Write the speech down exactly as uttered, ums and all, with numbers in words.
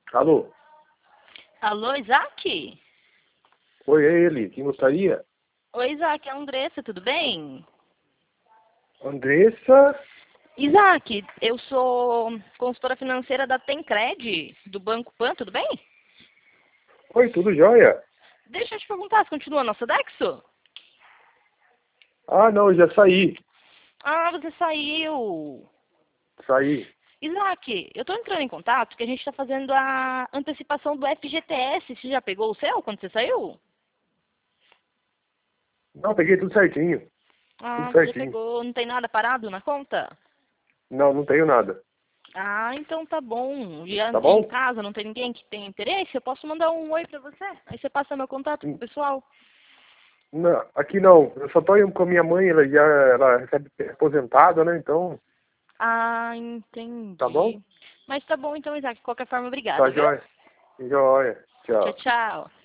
Alô? Alô, Isaac? Oi, é ele. Quem gostaria? Oi, Isaac, é a Andressa, tudo bem? Andressa? Isaac, eu sou consultora financeira da Tencred, do Banco Pan, tudo bem? Oi, tudo jóia? Deixa eu te perguntar, você continua no Sodexo? Ah, não, eu já saí. Ah, você saiu. Saí. Isaac, eu tô entrando em contato porque a gente tá fazendo a antecipação do F G T S. Você já pegou o seu quando você saiu? Não, peguei tudo certinho. Tudo Ah, você já certinho. pegou, não tem nada parado na conta? Não, não tenho nada. Ah, então tá bom. E a- Tá em bom? casa não tem ninguém que tenha interesse? Eu posso mandar um oi pra você? Aí você passa meu contato pro N- pessoal. Não, aqui não. Eu só tô indo com a minha mãe, ela já ela recebe aposentada, né? Então, Ah, tá bom? entendi. Mas tá bom então, Isaac. De qualquer forma, Tá obrigada, viu? jóia. Jóia. Tchau, Tchau. tchau.